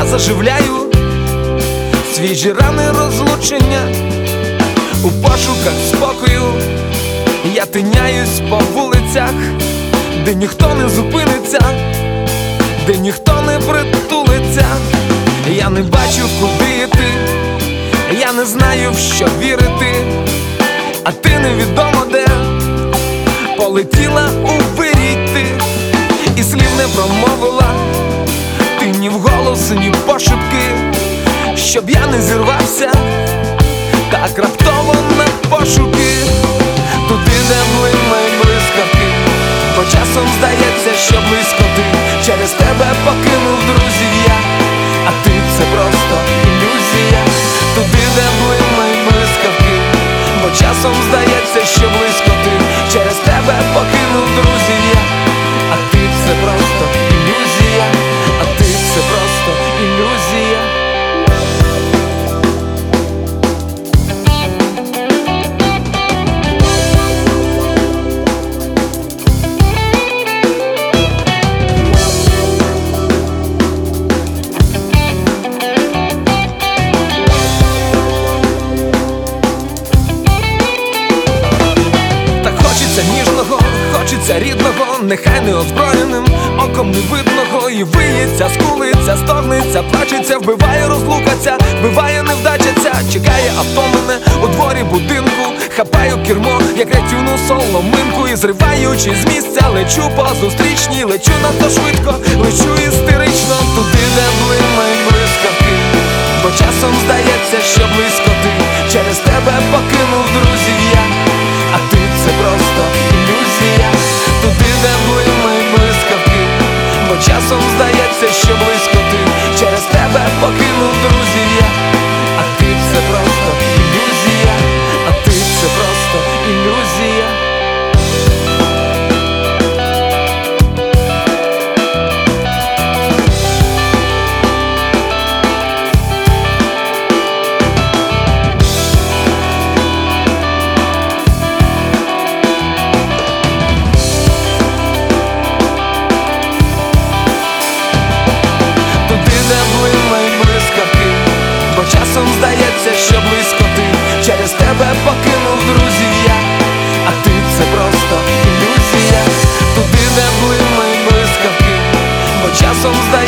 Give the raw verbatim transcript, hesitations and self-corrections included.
я заживляю свіжі рани розлучення. У пошуках спокою я тиняюсь по вулицях, де ніхто не зупиниться, де ніхто не притулиться. Я не бачу, куди йти, я не знаю, в що вірити, а ти невідомо де полетіла у вирій ти, і слів не промовила ти ні вголос, ні пошепки, щоб я не зірвався так раптово на пошуки. Туди, де блимають блискавки, бо часом здається, що близько ти. Через тебе покинув друзів я, а ти — це просто ілюзія. Туди, де блимають блискавки, бо часом здається, що близько ти. Через тебе покинув друзів я, а ти — це просто ілюзія, а ти — це просто ілюзія. Хочеться ніжного, хочеться рідного, нехай не озброєним оком невидного. І виється, скулиться, стогнеться, плачеться, вбиває, розлукаться, вбиває, невдачаться. Чекає авто мене у дворі будинку, хапаю кермо, як рятівну соломинку, і зриваючи з місця лечу по зустрічній, лечу надто швидко, лечу істерично. Туди, де блимають блискавки, бо часом здається, що близько ти. Через тебе покинув друзів я, а ти — це просто ілюзія. Туди, де блимають блискавки, бо часом здається, що близько ти. Через тебе покинув друзів я, а ти — це просто ілюзія, а ти — це просто ілюзія. Бо часом здається, що близько ти. Через тебе покинув друзів я, а ти — це просто ілюзія. Туди, де блимають блискавки, бо часом здається